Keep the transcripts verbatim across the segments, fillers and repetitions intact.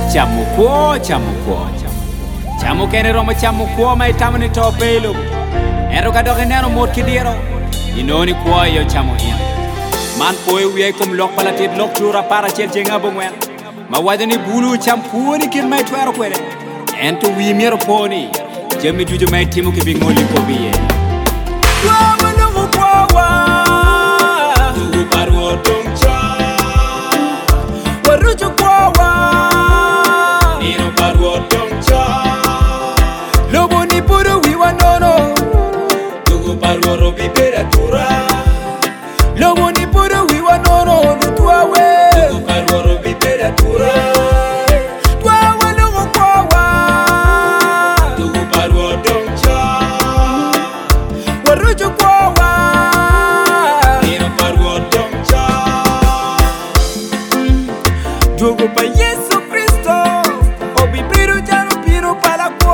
chamo kuo chamo kuo chamo kene romo chamo kuo mai tamani to pelo ero ka doge neno mot kidiro inoni kuo yo chamo in man poe wiye kom lok palatit lok tura para chel jenga bongwen ma wadani bulu champu ni kin mai twero kwere ento wi miero poni jemi juju mai timu ke bingoli ko biye wa mano kuo wa tu paru tongcha waruju kuo wa ino paru tongcha lobo ni puru wi wa nono tu paru ro bibera tura lobo ni puru wi wa nono lutwa we tu paru ro bibera tura twa wa lobo kuo wa tu paru tongcha waruju kuo wa ino paru tongcha Jogo pa Yesu Kristo obi biru jaro biru pala ko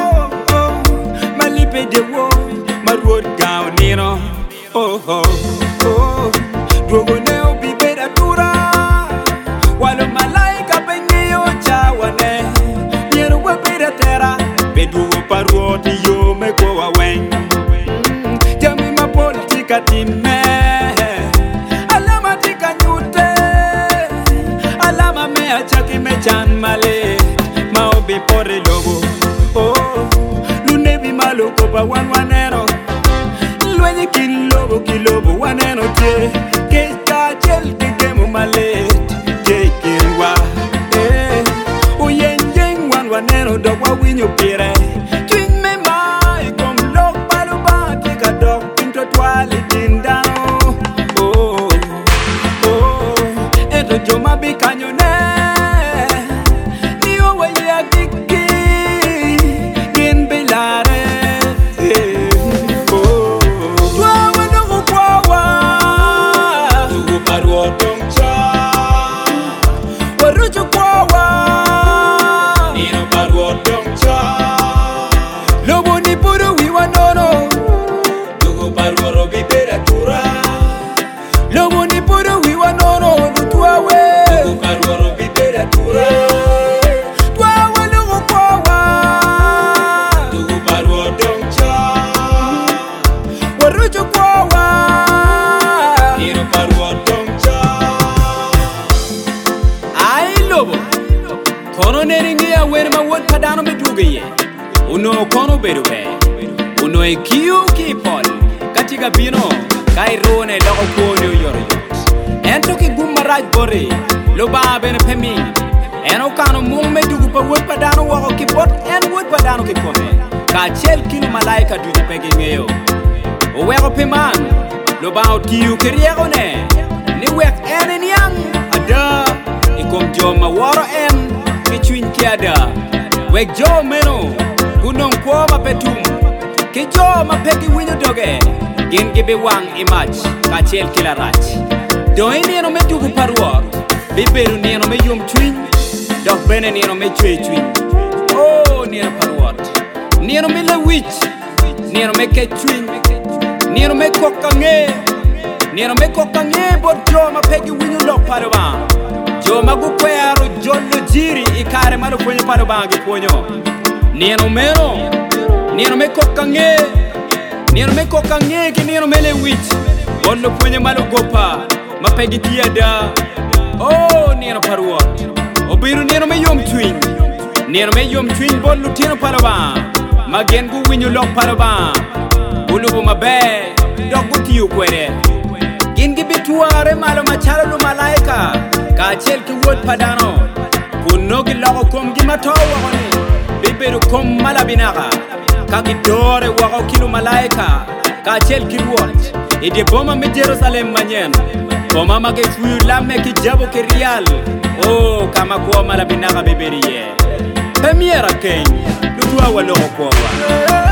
malipe de wo marwod gaw nino oh oh oh Jogo ne obi beda tura walo malaika penyo chawane nyero we beda tera bedu parwod yo me ko wa wen jami ma politika time alama tika nyute alama me achaki me chan male ma obi pore lobo oh lunebi malo ko ba wan wanero lwenye kin lobo ki lobo waneno te ke ta chel ke kemo male te kirwa eh o yenjeng wan wanero do wa winyo pire twin me mai kom lok palo ba ti ka dok pinto twali tindano oh oh eto joma bi kanyo ne ni o wa ya kiki kin bilare eh oh twa wa no kwa wa tu paru tongcha waruju kwa wa ni no paru tongcha lobo ni puru wi wa nono tu paru ro bibera tura lobo ni puru wi wa nono lutwa we tu paru ro bibera tura twa wa no kwa wa tu paru tongcha waruju kwa wa ni no paru tongcha ai lobo kono neringi ya wer ma won padano me dugiye uno kono berube uno e kiu ki pol katika bino kai rone dogo kono yoro ento ki gumma raj bore lo ba ben pemi eno kano mum me dugu pa won padano wo ki pot en won padano ki kome ka chel kin malaika du pegi ngeyo o wego peman lo ba o kiu kiriego ne ni wek en en yang ada ikom joma woro en ki chwin ki ada wek jo meno kunon kwa ma petum ki jo ma pegi winyo doge gin gibe wang imach ka chel kila rach do ini no me dugu parwok biberu ni no me yum chwin dok bene ni no me chwe chwin oh ni no parwok ni no me le wich ni no me ke chwin ni no me kokange ni no me kokange bot jo ma pegi winyo lok parwa jo ma gu kwero jollo jiri ikare malo kwenye parwa gi ponyo ni no meno ni no me kokange ni no me kokange ki ni no me le wich bollo kwenye malo gopa ma pegi tiada oh ni no parwa obiru ni no me yom twin ni no me yom twin bollo tino parwa magen gu winyo lok parwa ulubu mabe dogu tiyu kwere gin gi bituare malo machalo lu malaika ka chel ki wot padano kunogi logo kom gi matowa woni biberu kom malabinaga ka gi dore wago kilu malaika ka chel ki wot e de boma me Jerusalem manyen boma mage fuyu lamme ki jabo ki real oh kama kwa malabinaga biberiye premiera ken lu tuwa walo kwa